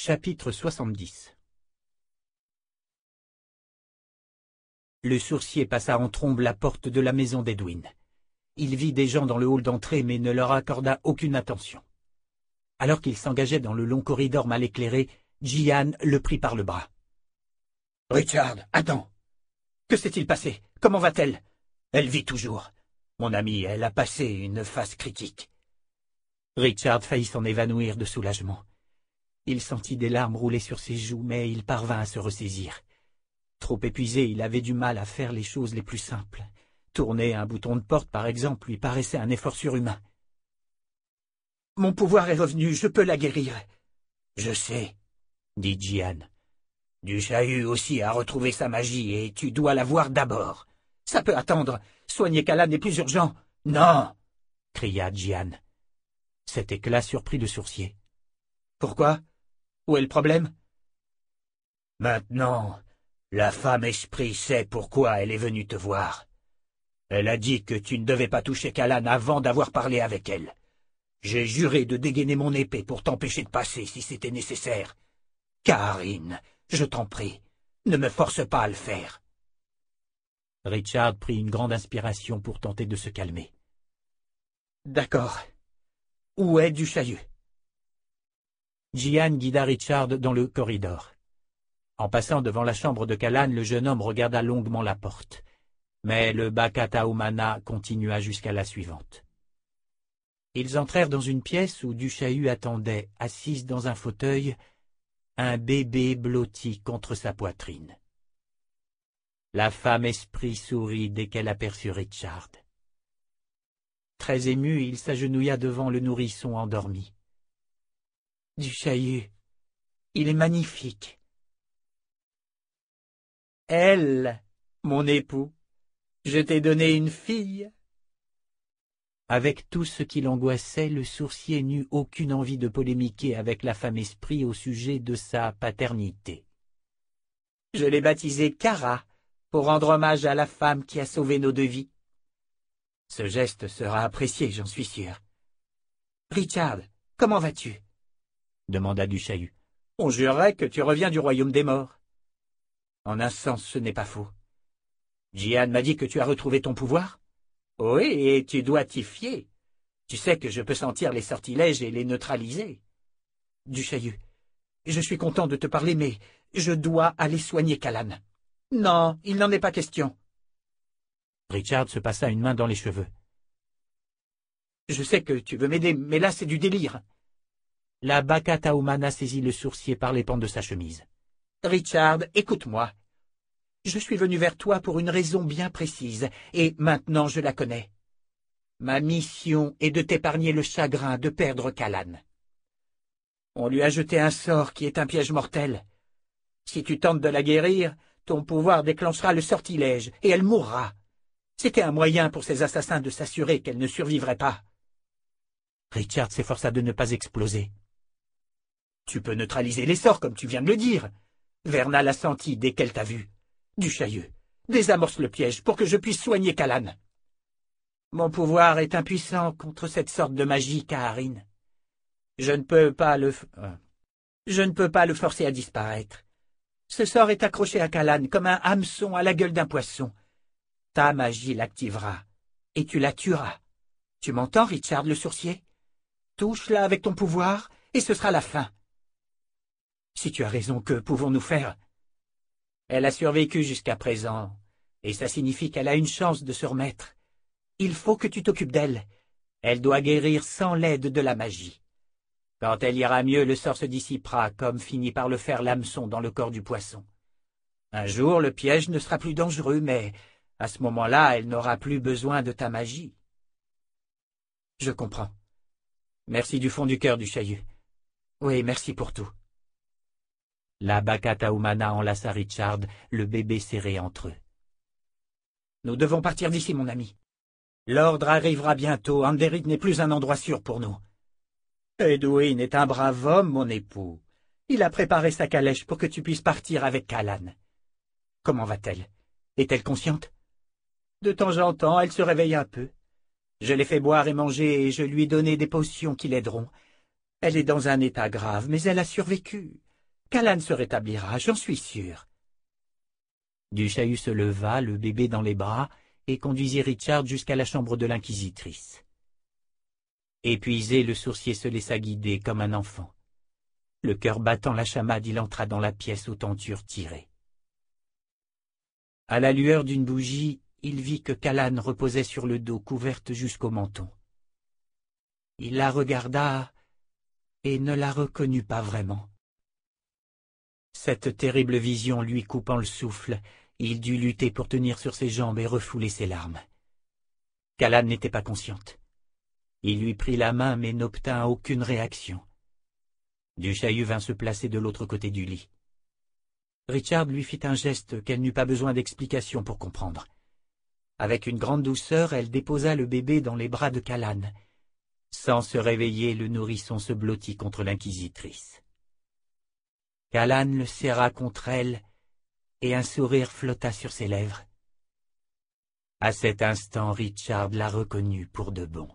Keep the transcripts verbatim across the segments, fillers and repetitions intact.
Chapitre soixante-dix. Le sourcier passa en trombe la porte de la maison d'Edwin. Il vit des gens dans le hall d'entrée, mais ne leur accorda aucune attention. Alors qu'il s'engageait dans le long corridor mal éclairé, Jian le prit par le bras. « Richard, attends. Que s'est-il passé? Comment va-t-elle? Elle vit toujours. Mon ami, elle a passé une phase critique. » Richard faillit s'en évanouir de soulagement. Il sentit des larmes rouler sur ses joues, mais il parvint à se ressaisir. Trop épuisé, il avait du mal à faire les choses les plus simples. Tourner un bouton de porte, par exemple, lui paraissait un effort surhumain. « Mon pouvoir est revenu, je peux la guérir. »« Je sais, » dit Jian. « Du Chahut aussi a retrouvé sa magie, et tu dois la voir d'abord. Ça peut attendre. Soigner Callan est plus urgent. »« Non !» cria Jian. Cet éclat surprit le sourcier. « Pourquoi? Où est le problème? » Maintenant, la femme esprit sait pourquoi elle est venue te voir. Elle a dit que tu ne devais pas toucher Callan avant d'avoir parlé avec elle. J'ai juré de dégainer mon épée pour t'empêcher de passer si c'était nécessaire. Karine, je t'en prie, ne me force pas à le faire. Richard prit une grande inspiration pour tenter de se calmer. D'accord. Où est du Chahut? Jian guida Richard dans le corridor. En passant devant la chambre de Callan, le jeune homme regarda longuement la porte. Mais le Baka Tahumana continua jusqu'à la suivante. Ils entrèrent dans une pièce où du Chahut attendait, assise dans un fauteuil, un bébé blotti contre sa poitrine. La femme esprit sourit dès qu'elle aperçut Richard. Très ému, il s'agenouilla devant le nourrisson endormi. « Du Chahut, il est magnifique. »« Elle, mon époux, je t'ai donné une fille. » Avec tout ce qui l'angoissait, le sourcier n'eut aucune envie de polémiquer avec la femme esprit au sujet de sa paternité. « Je l'ai baptisée Kara, pour rendre hommage à la femme qui a sauvé nos deux vies. Ce geste sera apprécié, j'en suis sûr. »« Richard, comment vas-tu » demanda du Chahut. « On jurerait que tu reviens du royaume des morts. » En un sens, ce n'est pas faux. Jian m'a dit que tu as retrouvé ton pouvoir? Oui, et tu dois t'y fier. Tu sais que je peux sentir les sortilèges et les neutraliser. Du Chahut, je suis content de te parler, mais je dois aller soigner Callan. Non, il n'en est pas question. Richard se passa une main dans les cheveux. Je sais que tu veux m'aider, mais là c'est du délire. La Baka Tahumana saisit le sourcier par les pans de sa chemise. Richard, écoute-moi. Je suis venu vers toi pour une raison bien précise, et maintenant je la connais. Ma mission est de t'épargner le chagrin de perdre Callan. On lui a jeté un sort qui est un piège mortel. Si tu tentes de la guérir, ton pouvoir déclenchera le sortilège, et elle mourra. C'était un moyen pour ces assassins de s'assurer qu'elle ne survivrait pas. Richard s'efforça de ne pas exploser. Tu peux neutraliser les sorts, comme tu viens de le dire. Verna l'a senti dès qu'elle t'a vu. Du Chahut, désamorce le piège pour que je puisse soigner Callan. Mon pouvoir est impuissant contre cette sorte de magie, Karine. Je ne peux pas le... Je ne peux pas le forcer à disparaître. Ce sort est accroché à Callan comme un hameçon à la gueule d'un poisson. Ta magie l'activera, et tu la tueras. Tu m'entends, Richard le sourcier? Touche-la avec ton pouvoir, et ce sera la fin. Si tu as raison, que pouvons-nous faire? Elle a survécu jusqu'à présent, et ça signifie qu'elle a une chance de se remettre. Il faut que tu t'occupes d'elle. Elle doit guérir sans l'aide de la magie. Quand elle ira mieux, le sort se dissipera, comme finit par le faire l'hameçon dans le corps du poisson. Un jour, le piège ne sera plus dangereux, mais à ce moment-là, elle n'aura plus besoin de ta magie. Je comprends. Merci du fond du cœur, du Chahut. Oui, merci pour tout. La Baka Tahumana enlaça Richard, le bébé serré entre eux. Nous devons partir d'ici, mon ami. L'ordre arrivera bientôt, Anderith n'est plus un endroit sûr pour nous. Edwin est un brave homme, mon époux. Il a préparé sa calèche pour que tu puisses partir avec Callan. Comment va-t-elle? Est-elle consciente? De temps en temps, elle se réveille un peu. Je l'ai fait boire et manger et je lui ai donné des potions qui l'aideront. Elle est dans un état grave, mais elle a survécu. Callan se rétablira, j'en suis sûr. Du Chaillu se leva, le bébé dans les bras, et conduisit Richard jusqu'à la chambre de l'inquisitrice. Épuisé, le sourcier se laissa guider comme un enfant. Le cœur battant la chamade, il entra dans la pièce aux tentures tirées. À la lueur d'une bougie, il vit que Callan reposait sur le dos, couverte jusqu'au menton. Il la regarda et ne la reconnut pas vraiment. Cette terrible vision lui coupant le souffle, il dut lutter pour tenir sur ses jambes et refouler ses larmes. Callan n'était pas consciente. Il lui prit la main mais n'obtint aucune réaction. Du Chaillu vint se placer de l'autre côté du lit. Richard lui fit un geste qu'elle n'eut pas besoin d'explication pour comprendre. Avec une grande douceur, elle déposa le bébé dans les bras de Callan. Sans se réveiller, le nourrisson se blottit contre l'inquisitrice. Callan le serra contre elle, et un sourire flotta sur ses lèvres. À cet instant, Richard la reconnut pour de bon.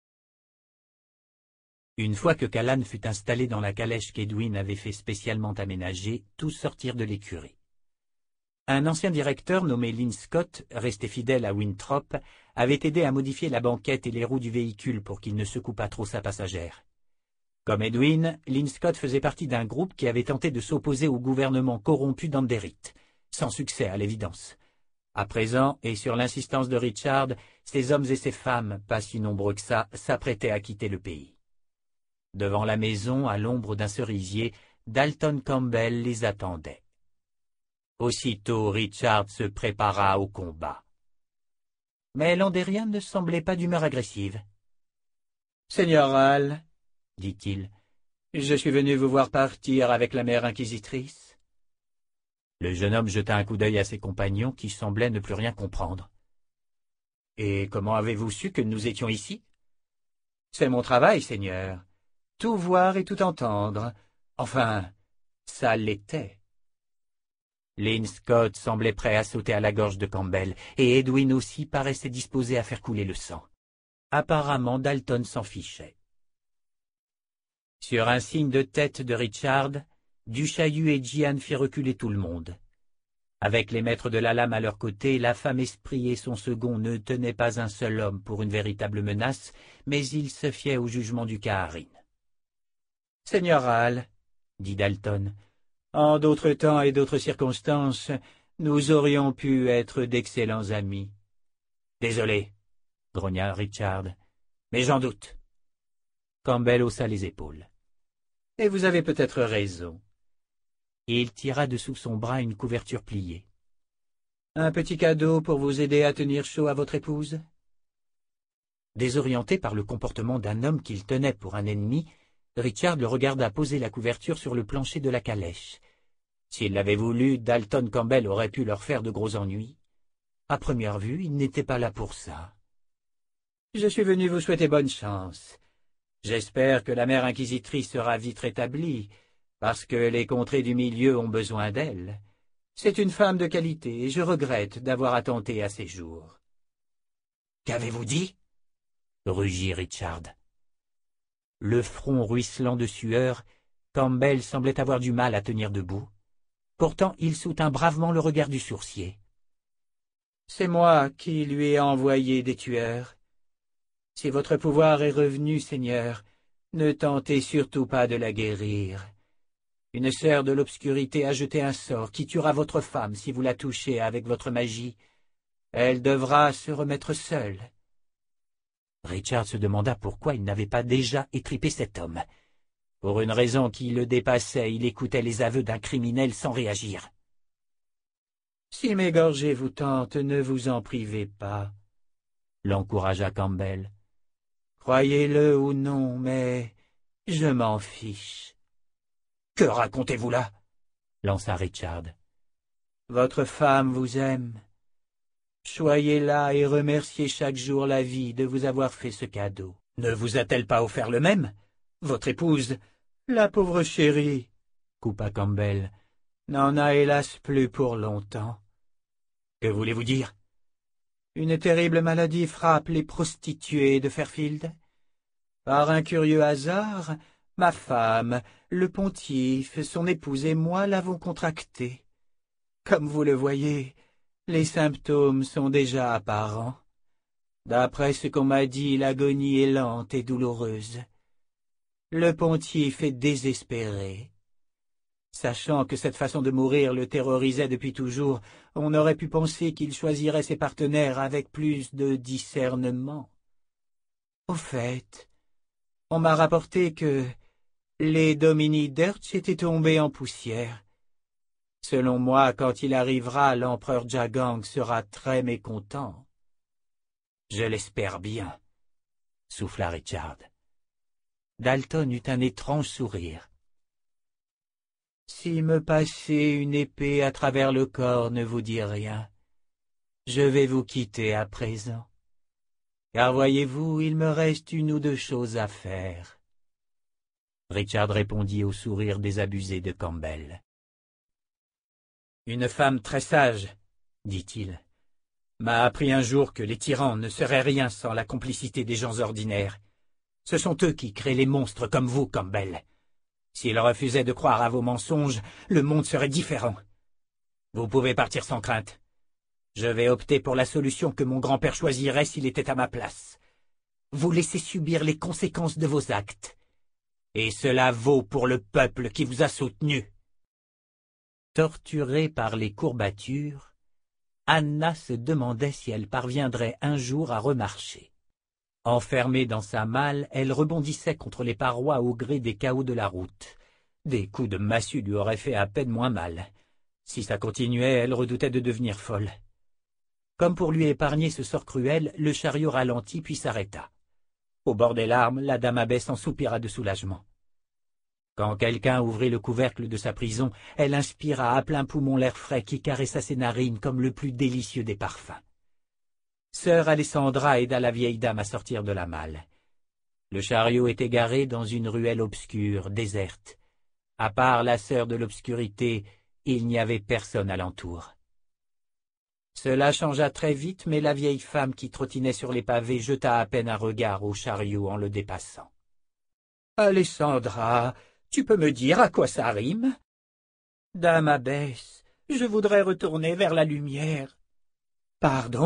Une fois que Callan fut installé dans la calèche qu'Edwin avait fait spécialement aménager, tous sortirent de l'écurie. Un ancien directeur nommé Lynn Scott, resté fidèle à Winthrop, avait aidé à modifier la banquette et les roues du véhicule pour qu'il ne secouât pas trop sa passagère. Comme Edwin, Lynn Scott faisait partie d'un groupe qui avait tenté de s'opposer au gouvernement corrompu d'Anderith, sans succès à l'évidence. À présent, et sur l'insistance de Richard, ces hommes et ces femmes, pas si nombreux que ça, s'apprêtaient à quitter le pays. Devant la maison, à l'ombre d'un cerisier, Dalton Campbell les attendait. Aussitôt, Richard se prépara au combat. Mais l'Andérien ne semblait pas d'humeur agressive. « Seigneur Hall, dit-il, je suis venu vous voir partir avec la mère inquisitrice. » Le jeune homme jeta un coup d'œil à ses compagnons qui semblaient ne plus rien comprendre. « Et comment avez-vous su que nous étions ici? »« C'est mon travail, Seigneur. Tout voir et tout entendre. Enfin, ça l'était. » Lynn Scott semblait prêt à sauter à la gorge de Campbell, et Edwin aussi paraissait disposé à faire couler le sang. Apparemment, Dalton s'en fichait. Sur un signe de tête de Richard, Du Chaillu et Jehan firent reculer tout le monde. Avec les maîtres de la lame à leur côté, la femme esprit et son second ne tenaient pas un seul homme pour une véritable menace, mais ils se fiaient au jugement du Caharine. « Seigneur Hall, dit Dalton, en d'autres temps et d'autres circonstances, nous aurions pu être d'excellents amis. »« Désolé, grogna Richard, mais j'en doute. » Campbell haussa les épaules. « Et vous avez peut-être raison. » Et il tira de sous son bras une couverture pliée. « Un petit cadeau pour vous aider à tenir chaud à votre épouse ?» Désorienté par le comportement d'un homme qu'il tenait pour un ennemi, Richard le regarda poser la couverture sur le plancher de la calèche. S'il l'avait voulu, Dalton Campbell aurait pu leur faire de gros ennuis. À première vue, il n'était pas là pour ça. « Je suis venu vous souhaiter bonne chance. J'espère que la mère inquisitrice sera vite rétablie, parce que les contrées du milieu ont besoin d'elle. C'est une femme de qualité, et je regrette d'avoir attenté à ses jours. »« Qu'avez-vous dit ?» rugit Richard. Le front ruisselant de sueur, Campbell semblait avoir du mal à tenir debout. Pourtant, il soutint bravement le regard du sourcier. « C'est moi qui lui ai envoyé des tueurs. Si votre pouvoir est revenu, Seigneur, ne tentez surtout pas de la guérir. Une sœur de l'obscurité a jeté un sort qui tuera votre femme si vous la touchez avec votre magie. Elle devra se remettre seule. » Richard se demanda pourquoi il n'avait pas déjà étripé cet homme. Pour une raison qui le dépassait, il écoutait les aveux d'un criminel sans réagir. « Si m'égorger vous tente, ne vous en privez pas, » l'encouragea Campbell. « Croyez-le ou non, mais je m'en fiche. »« Que racontez-vous là ?» lança Richard. « Votre femme vous aime. Soyez là et remerciez chaque jour la vie de vous avoir fait ce cadeau. Ne vous a-t-elle pas offert le même? Votre épouse, la pauvre chérie, coupa Campbell, n'en a hélas plus pour longtemps. Que voulez-vous dire? Une terrible maladie frappe les prostituées de Fairfield. Par un curieux hasard, Ma femme, le pontife, son épouse et moi l'avons contracté. Comme vous le voyez, les symptômes sont déjà apparents. D'après ce qu'on m'a dit, l'agonie est lente et douloureuse. Le pontife est désespéré. Sachant que cette façon de mourir le terrorisait depuis toujours, on aurait pu penser qu'il choisirait ses partenaires avec plus de discernement. Au fait, on m'a rapporté que les Domini Deutsch étaient tombés en poussière. Selon moi, quand il arrivera, l'empereur Jagang sera très mécontent. Je l'espère bien, souffla Richard. Dalton eut un étrange sourire. Si me passer une épée à travers le corps ne vous dit rien, je vais vous quitter à présent. Car voyez-vous, il me reste une ou deux choses à faire. Richard répondit au sourire désabusé de Campbell. Une femme très sage, dit-il, m'a appris un jour que les tyrans ne seraient rien sans la complicité des gens ordinaires. Ce sont eux qui créent les monstres comme vous, Campbell. S'ils refusaient de croire à vos mensonges, le monde serait différent. Vous pouvez partir sans crainte. Je vais opter pour la solution que mon grand-père choisirait s'il était à ma place. Vous laissez subir les conséquences de vos actes. Et cela vaut pour le peuple qui vous a soutenu. Torturée par les courbatures, Anna se demandait si elle parviendrait un jour à remarcher. Enfermée dans sa malle, elle rebondissait contre les parois au gré des cahots de la route. Des coups de massue lui auraient fait à peine moins mal. Si ça continuait, elle redoutait de devenir folle. Comme pour lui épargner ce sort cruel, le chariot ralentit puis s'arrêta. Au bord des larmes, la dame abbesse en soupira de soulagement. Quand quelqu'un ouvrit le couvercle de sa prison, elle inspira à plein poumon l'air frais qui caressa ses narines comme le plus délicieux des parfums. Sœur Alessandra aida la vieille dame à sortir de la malle. Le chariot était garé dans une ruelle obscure, déserte. À part la sœur de l'obscurité, il n'y avait personne alentour. Cela changea très vite, mais la vieille femme qui trottinait sur les pavés jeta à peine un regard au chariot en le dépassant. « Alessandra, tu peux me dire à quoi ça rime ?»« Dame abbesse, je voudrais retourner vers la lumière. »« Pardon ?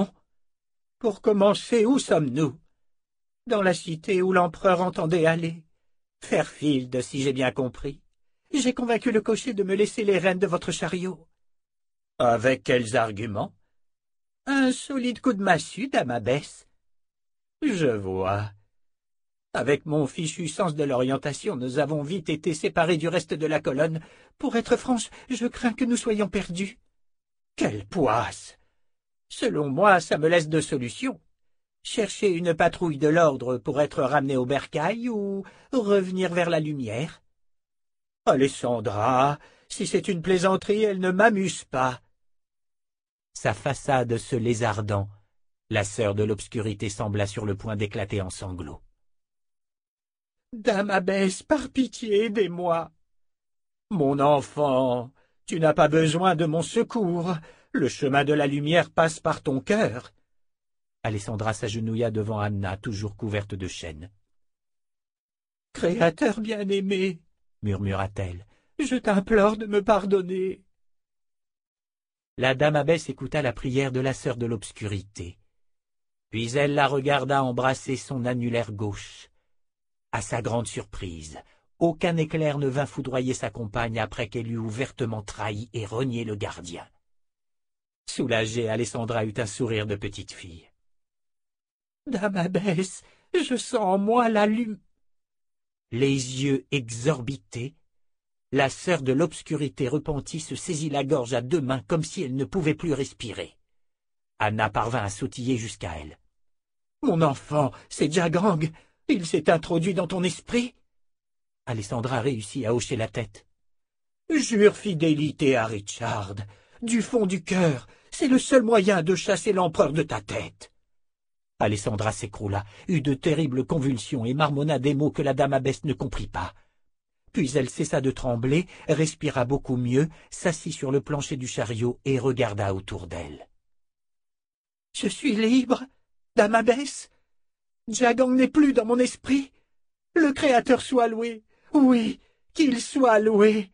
Pour commencer, où sommes-nous ? » ?»« Dans la cité où l'empereur entendait aller. Fairfield, si j'ai bien compris. J'ai convaincu le cocher de me laisser les rênes de votre chariot. »« Avec quels arguments ? » ?»« Un solide coup de massue, dame abbesse. »« Je vois. Avec mon fichu sens de l'orientation, nous avons vite été séparés du reste de la colonne. Pour être franche, je crains que nous soyons perdus. »« Quelle poisse ! Selon moi, ça me laisse deux solutions. Chercher une patrouille de l'ordre pour être ramené au bercail ou revenir vers la lumière. »« Alessandra, si c'est une plaisanterie, elle ne m'amuse pas. » Sa façade se lézardant, la sœur de l'obscurité sembla sur le point d'éclater en sanglots. « Dame abbesse, par pitié, aidez-moi. »« Mon enfant, tu n'as pas besoin de mon secours. Le chemin de la lumière passe par ton cœur. » Alessandra s'agenouilla devant Anna, toujours couverte de chaînes. « Créateur bien-aimé, » murmura-t-elle, « je t'implore de me pardonner. » La dame abbesse écouta la prière de la sœur de l'obscurité. Puis elle la regarda embrasser son annulaire gauche. À sa grande surprise, aucun éclair ne vint foudroyer sa compagne après qu'elle eut ouvertement trahi et renié le gardien. Soulagée, Alessandra eut un sourire de petite fille. « Dame abbesse, je sens en moi la lume. » Les yeux exorbités, la sœur de l'obscurité repentie se saisit la gorge à deux mains comme si elle ne pouvait plus respirer. Anna parvint à sautiller jusqu'à elle. « Mon enfant, c'est Jagang. Il s'est introduit dans ton esprit ?» Alessandra réussit à hocher la tête. « Jure fidélité à Richard. Du fond du cœur, c'est le seul moyen de chasser l'empereur de ta tête. » Alessandra s'écroula, eut de terribles convulsions et marmonna des mots que la dame abbesse ne comprit pas. Puis elle cessa de trembler, respira beaucoup mieux, s'assit sur le plancher du chariot et regarda autour d'elle. « Je suis libre, dame abbesse. Jagang n'est plus dans mon esprit. Le Créateur soit loué. oui, qu'il soit loué.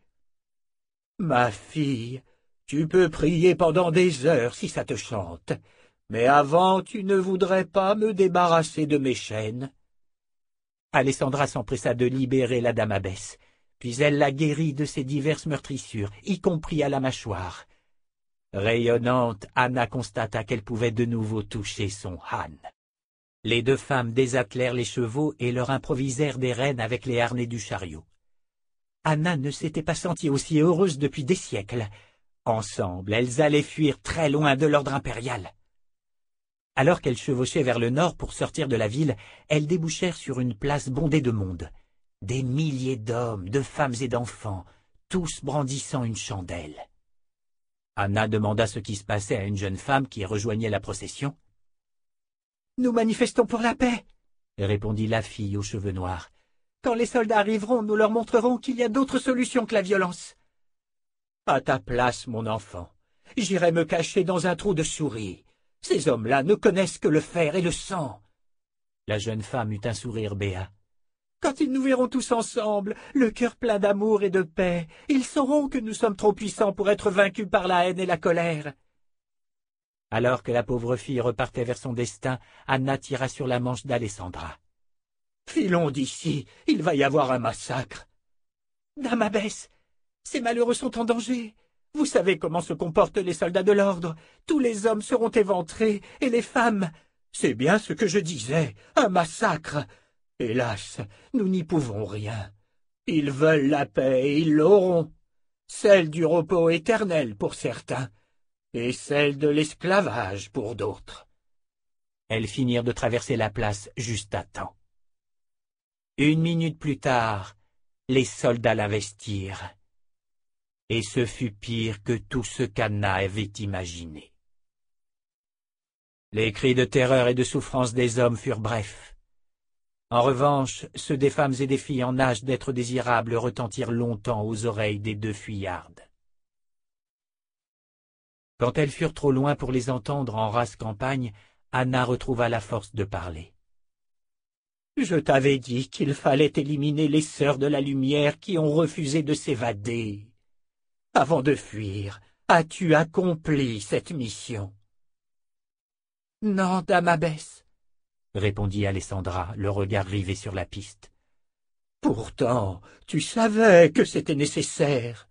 Ma fille, tu peux prier pendant des heures si ça te chante, mais avant tu ne voudrais pas me débarrasser de mes chaînes. Alessandra s'empressa de libérer la dame abbesse, puis elle la guérit de ses diverses meurtrissures, y compris à la mâchoire. Rayonnante, Anna constata qu'elle pouvait de nouveau toucher son Han. Les deux femmes désattelèrent les chevaux et leur improvisèrent des rênes avec les harnais du chariot. Anna ne s'était pas sentie aussi heureuse depuis des siècles. Ensemble, elles allaient fuir très loin de l'ordre impérial. Alors qu'elles chevauchaient vers le nord pour sortir de la ville, elles débouchèrent sur une place bondée de monde. Des milliers d'hommes, de femmes et d'enfants, tous brandissant une chandelle. Anna demanda ce qui se passait à une jeune femme qui rejoignait la procession. « Nous manifestons pour la paix, » répondit la fille aux cheveux noirs. « Quand les soldats arriveront, nous leur montrerons qu'il y a d'autres solutions que la violence. »« À ta place, mon enfant, j'irai me cacher dans un trou de souris. Ces hommes-là ne connaissent que le fer et le sang. » La jeune femme eut un sourire béat. « Quand ils nous verront tous ensemble, le cœur plein d'amour et de paix, ils sauront que nous sommes trop puissants pour être vaincus par la haine et la colère. » Alors que la pauvre fille repartait vers son destin, Anna tira sur la manche d'Alessandra. « Filons d'ici, il va y avoir un massacre. »« Dame abbesse, ces malheureux sont en danger. Vous savez comment se comportent les soldats de l'ordre. Tous les hommes seront éventrés, et les femmes. C'est bien ce que je disais, un massacre. Hélas, nous n'y pouvons rien. Ils veulent la paix et ils l'auront. Celle du repos éternel pour certains, et celle de l'esclavage pour d'autres. » Elles finirent de traverser la place juste à temps. Une minute plus tard, les soldats l'investirent. Et ce fut pire que tout ce qu'Anna avait imaginé. Les cris de terreur et de souffrance des hommes furent brefs. En revanche, ceux des femmes et des filles en âge d'être désirables retentirent longtemps aux oreilles des deux fuyardes. Quand elles furent trop loin pour les entendre en rase campagne, Anna retrouva la force de parler. « Je t'avais dit qu'il fallait éliminer les sœurs de la lumière qui ont refusé de s'évader. Avant de fuir, as-tu accompli cette mission? »« Non, dame abbesse, » répondit Alessandra, le regard rivé sur la piste. « Pourtant, tu savais que c'était nécessaire. »«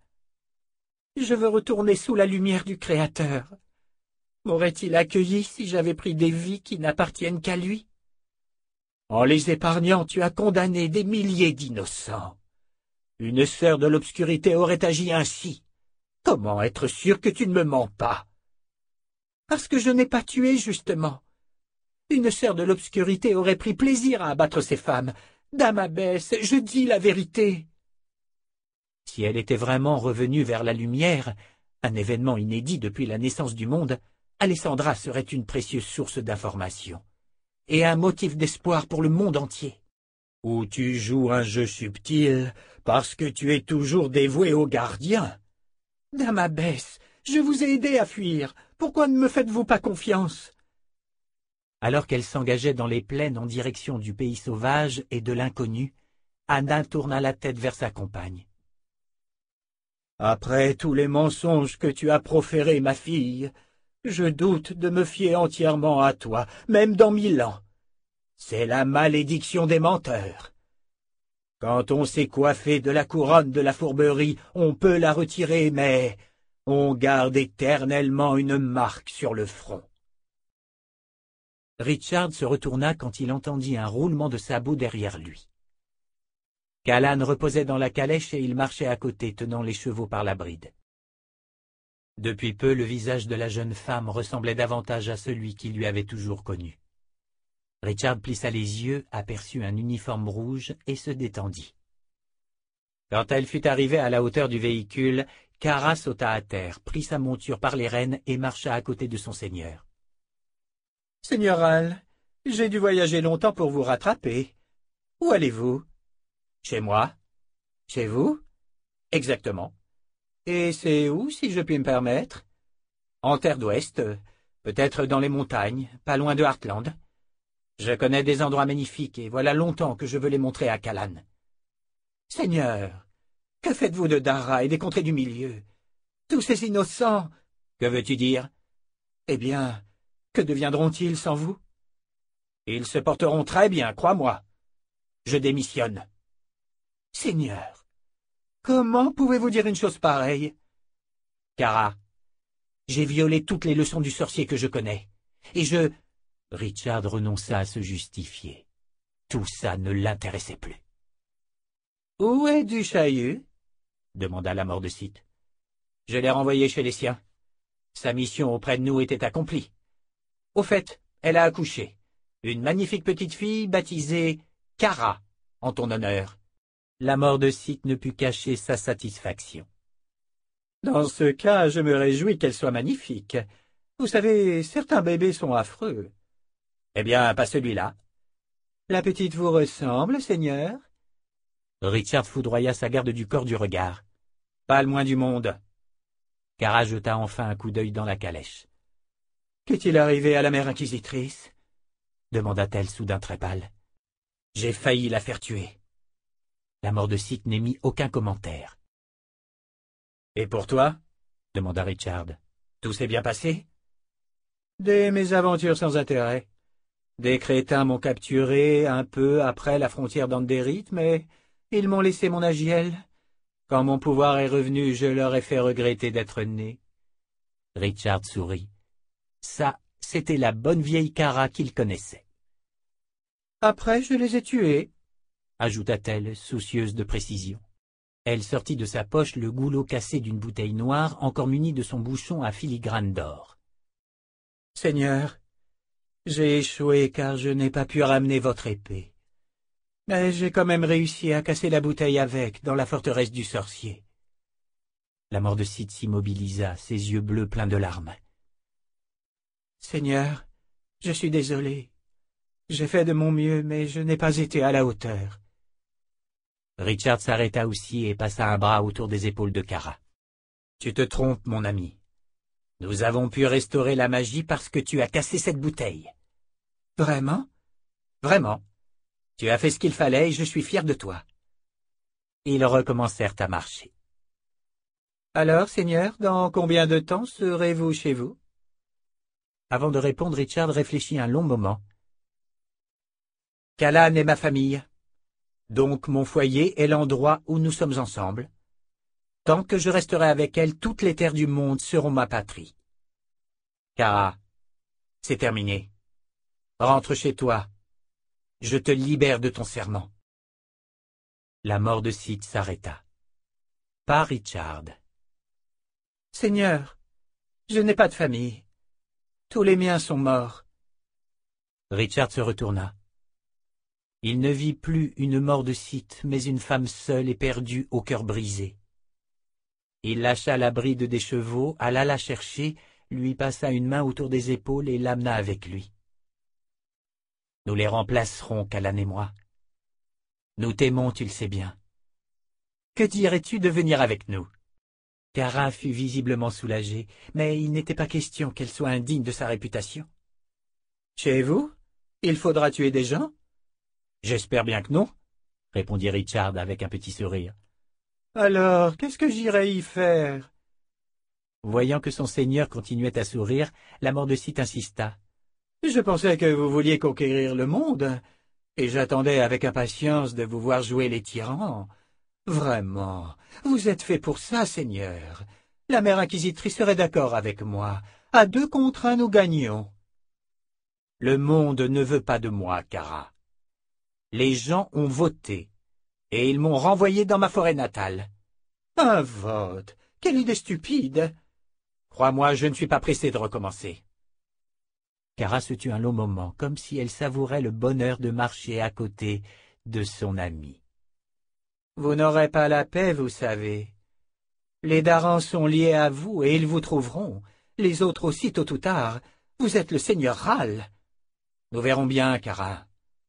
Je veux retourner sous la lumière du Créateur. M'aurait-il accueilli si j'avais pris des vies qui n'appartiennent qu'à lui? En les épargnant, tu as condamné des milliers d'innocents. Une sœur de l'obscurité aurait agi ainsi. Comment être sûr que tu ne me mens pas? »« Parce que je n'ai pas tué, justement. Une sœur de l'obscurité aurait pris plaisir à abattre ces femmes. Dame abbesse, je dis la vérité. » Si elle était vraiment revenue vers la lumière, un événement inédit depuis la naissance du monde, Alessandra serait une précieuse source d'information et un motif d'espoir pour le monde entier. « Ou tu joues un jeu subtil parce que tu es toujours dévoué au gardien. »« Dame abbesse, je vous ai aidé à fuir. Pourquoi ne me faites-vous pas confiance ?» Alors qu'elle s'engageait dans les plaines en direction du pays sauvage et de l'inconnu, Anna tourna la tête vers sa compagne. « Après tous les mensonges que tu as proférés, ma fille, je doute de me fier entièrement à toi, même dans mille ans. C'est la malédiction des menteurs. Quand on s'est coiffé de la couronne de la fourberie, on peut la retirer, mais on garde éternellement une marque sur le front. » Richard se retourna quand il entendit un roulement de sabots derrière lui. Callan reposait dans la calèche et il marchait à côté, tenant les chevaux par la bride. Depuis peu, le visage de la jeune femme ressemblait davantage à celui qu'il lui avait toujours connu. Richard plissa les yeux, aperçut un uniforme rouge et se détendit. Quand elle fut arrivée à la hauteur du véhicule, Kara sauta à terre, prit sa monture par les rênes et marcha à côté de son seigneur. « Seigneur Hal, j'ai dû voyager longtemps pour vous rattraper. Où allez-vous? »« Chez moi. »« Chez vous? »« Exactement. Et c'est où, si je puis me permettre? »« En terre d'Ouest, peut-être dans les montagnes, pas loin de Heartland. Je connais des endroits magnifiques et voilà longtemps que je veux les montrer à Callan. » Seigneur, que faites-vous de Dara et des contrées du milieu? Tous ces innocents, que veux-tu dire? Eh bien, que deviendront-ils sans vous? Ils se porteront très bien, crois-moi. Je démissionne. Seigneur, comment pouvez-vous dire une chose pareille? Kara, j'ai violé toutes les leçons du sorcier que je connais, et je... Richard renonça à se justifier. Tout ça ne l'intéressait plus. « Où est Duchaillus ?» demanda la Mordecite. « Je l'ai renvoyé chez les siens. Sa mission auprès de nous était accomplie. Au fait, elle a accouché. Une magnifique petite fille baptisée Kara, en ton honneur. » La Mordecite ne put cacher sa satisfaction. « Dans ce cas, je me réjouis qu'elle soit magnifique. Vous savez, certains bébés sont affreux. »« Eh bien, pas celui-là. »« La petite vous ressemble, Seigneur ?» Richard foudroya sa garde du corps du regard. « Pas le moins du monde. » Kara jeta enfin un coup d'œil dans la calèche. « Qu'est-il arrivé à la mère inquisitrice ?» demanda-t-elle soudain très pâle. « J'ai failli la faire tuer. » La Mordecite n'émit aucun commentaire. « Et pour toi ?» demanda Richard. « Tout s'est bien passé ?»« Des mésaventures sans intérêt. Des crétins m'ont capturé un peu après la frontière d'Anderit, mais ils m'ont laissé mon Agiel. Quand mon pouvoir est revenu, je leur ai fait regretter d'être né. » Richard sourit. Ça, c'était la bonne vieille Kara qu'il connaissait. « Après, je les ai tués, » ajouta-t-elle, soucieuse de précision. Elle sortit de sa poche le goulot cassé d'une bouteille noire encore munie de son bouchon à filigrane d'or. « Seigneur, j'ai échoué car je n'ai pas pu ramener votre épée. Mais j'ai quand même réussi à casser la bouteille avec, dans la forteresse du sorcier. » La Mordecite s'immobilisa, ses yeux bleus pleins de larmes. « Seigneur, je suis désolé. J'ai fait de mon mieux, mais je n'ai pas été à la hauteur. » Richard s'arrêta aussi et passa un bras autour des épaules de Kara. « Tu te trompes, mon ami. Nous avons pu restaurer la magie parce que tu as cassé cette bouteille. »« Vraiment ? » ?»« Vraiment. Tu as fait ce qu'il fallait et je suis fier de toi. » Ils recommencèrent à marcher. « Alors, Seigneur, dans combien de temps serez-vous chez vous ?» Avant de répondre, Richard réfléchit un long moment. « Callan est ma famille. Donc mon foyer est l'endroit où nous sommes ensemble. Tant que je resterai avec elle, toutes les terres du monde seront ma patrie. Kara, c'est terminé. Rentre chez toi. Je te libère de ton serment. » La Mordecite s'arrêta. Pas Richard. « Seigneur, je n'ai pas de famille. Tous les miens sont morts. » Richard se retourna. Il ne vit plus une Mordecite, mais une femme seule et perdue au cœur brisé. Il lâcha la bride des chevaux, alla la chercher, lui passa une main autour des épaules et l'amena avec lui. « Nous les remplacerons, Callan et moi. Nous t'aimons, tu le sais bien. Que dirais-tu de venir avec nous ?» Kara fut visiblement soulagée, mais il n'était pas question qu'elle soit indigne de sa réputation. « Chez vous? Il faudra tuer des gens? » « J'espère bien que non, » répondit Richard avec un petit sourire. « Alors, qu'est-ce que j'irai y faire ?» Voyant que son seigneur continuait à sourire, la Mordecite insista. « Je pensais que vous vouliez conquérir le monde, et j'attendais avec impatience de vous voir jouer les tyrans. Vraiment, vous êtes fait pour ça, Seigneur. La mère inquisitrice serait d'accord avec moi. À deux contre un, nous gagnons. » « Le monde ne veut pas de moi, Kara. Les gens ont voté, et ils m'ont renvoyé dans ma forêt natale. »« Un vote? Quelle idée stupide ! Crois-moi, je ne suis pas pressé de recommencer. » Kara se tut un long moment, comme si elle savourait le bonheur de marcher à côté de son ami. « Vous n'aurez pas la paix, vous savez. Les Darans sont liés à vous, et ils vous trouveront. Les autres aussi, tôt ou tard. Vous êtes le seigneur Ral. Nous verrons bien, Kara. »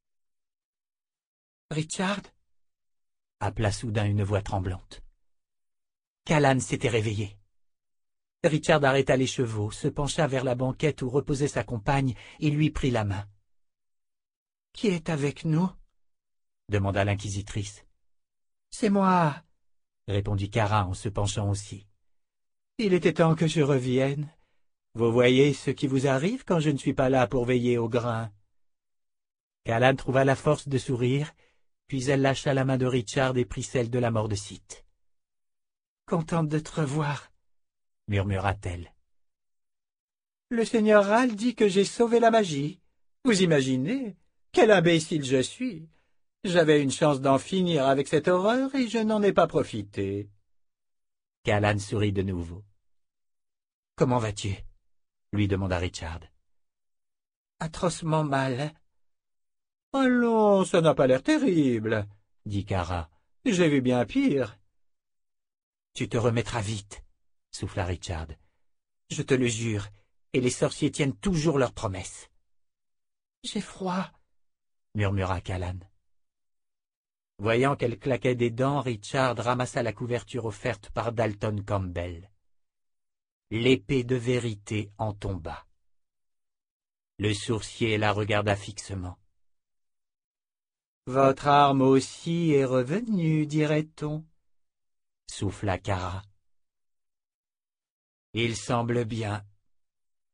« Richard » appela soudain une voix tremblante. Callan s'était réveillé. Richard arrêta les chevaux, se pencha vers la banquette où reposait sa compagne et lui prit la main. « Qui est avec nous ?» demanda l'inquisitrice. C'est moi, répondit Kara en se penchant aussi. Il était temps que je revienne. Vous voyez ce qui vous arrive quand je ne suis pas là pour veiller au grain. Callan trouva la force de sourire, puis elle lâcha la main de Richard et prit celle de la mort de Sith. « Contente de te revoir, » murmura-t-elle. « Le seigneur Ral dit que j'ai sauvé la magie. Vous imaginez? Quel imbécile je suis! J'avais une chance d'en finir avec cette horreur et je n'en ai pas profité. » Callan sourit de nouveau. « Comment vas-tu » lui demanda Richard. « Atrocement mal. »« Allons, ça n'a pas l'air terrible, » dit Kara. « J'ai vu bien pire. »« Tu te remettras vite, » souffla Richard. « Je te le jure, et les sorciers tiennent toujours leurs promesses. »« J'ai froid, » murmura Callan. Voyant qu'elle claquait des dents, Richard ramassa la couverture offerte par Dalton Campbell. L'épée de vérité en tomba. Le sourcier la regarda fixement. « Votre arme aussi est revenue, dirait-on, » souffla Kara. « Il semble bien. Oui. »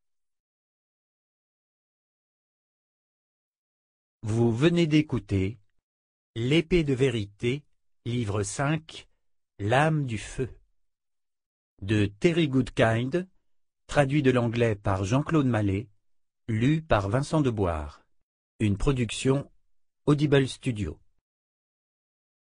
Vous venez d'écouter L'épée de vérité, livre cinq, L'âme du feu, de Terry Goodkind, traduit de l'anglais par Jean-Claude Mallet, lu par Vincent Deboire. Une production Audible Studio.